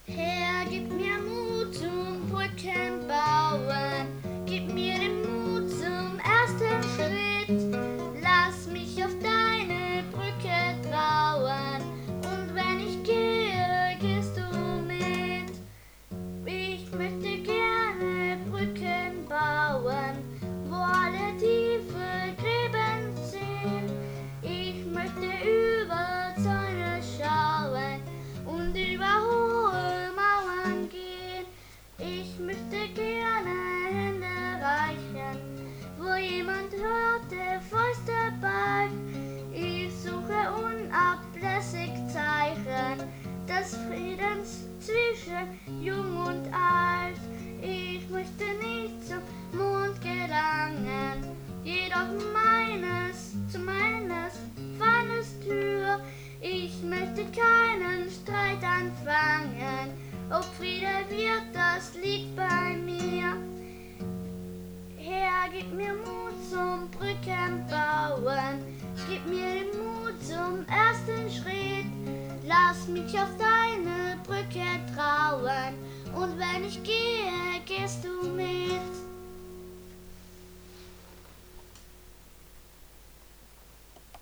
Herr, gib mir Mut zum Brückenbauen, gib mir den Mut zum ersten Schritt. Lass mich auf deine Brücke trauen, und wenn ich gehe, gehst du mit. Ich möchte gerne Brücken bauen, wo alle tiefe Gräben sind. Ich möchte über Zäune schauen und über hohe Mauern gehen. Ich möchte gerne Hände reichen, wo jemand hört, der Fäuste ballt. Ich suche unablässig Zeichen des Friedens zwischen Jung und Alt. Ich möchte nicht zum Mond gelangen, jedoch zu meines Feindes Tür. Ich möchte keinen Streit anfangen, ob Friede wird, das liegt bei mir. Herr, gib mir Mut zum Brückenbauen, gib mir den Mut zum ersten Schritt. Lass mich auf deine Brücke trauen, und wenn ich gehe, gehst du